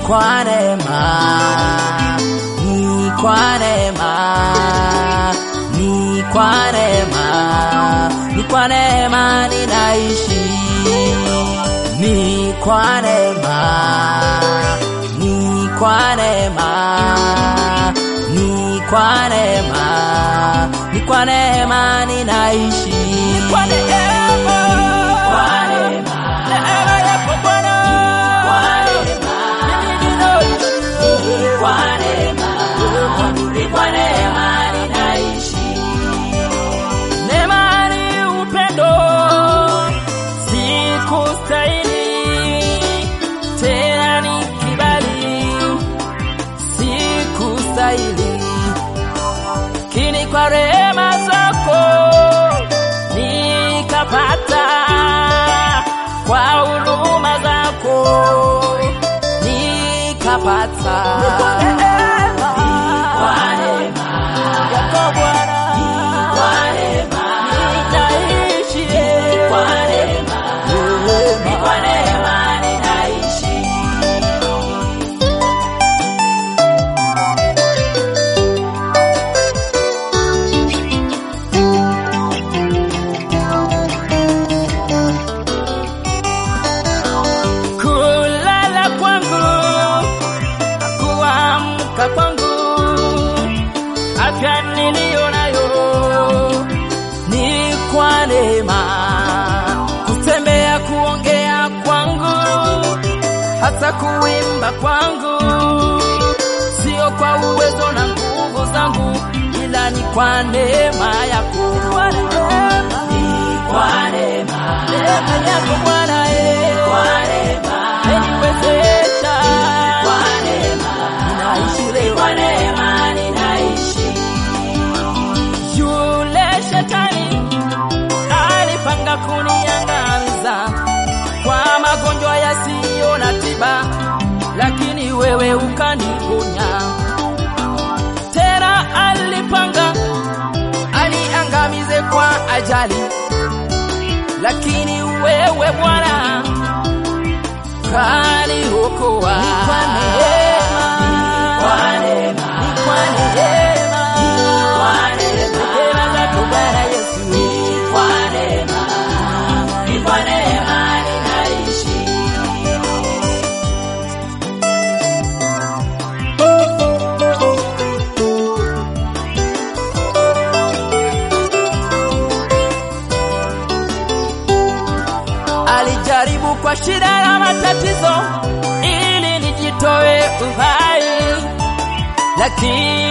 kwa neema, ni kwa neema, ni kwa neema, ni kwa neema ninaishi, ni kwa neema, ni kwa neema, ni kwa neema, ni kwa neema ninaishi, ni kwa neema, kwa neema, neema yako Bwana, kwa neema, ni kwa neema, ni kwa neema ninaishi. Neema ni upendo, sikustahili, tena ni kibali, sikustahili, lakini kwa rehema zako nikapata, kwa huruma zako nikapata, kwa neema yako Bwana, kwa neema ninaishi, kwa neema, kwa neema ninaishi. Kulala kwangu, kuamka kwangu, afya niliyo nayo ni kwa neema. Kutembea, kuongea kwangu, hata kuimba kwangu, sio kwa uwezo na nguvu zangu, ila ni kwa neema yako. Ni kwa neema, neema yako Bwana, kwa neema umeniwezesha, kwa neema ninaishi leo, kwa neema ninaishi. Yule shetani alipanga kuniangamiza kwa magonjwa yasiyo na tiba, lakini wewe ukaniponya. Tena alipanga aniangamize kwa ajali, lakini wewe Bwana kaniokoa. Ni kwa neema, kwa neema, ni kwa neema, kwa neema, neema zako Bwana Yesu, ni kwa neema, ni kwa neema ninaishi. Alijaribu kwa shida na matatizo ili nijitoe uhai, lakini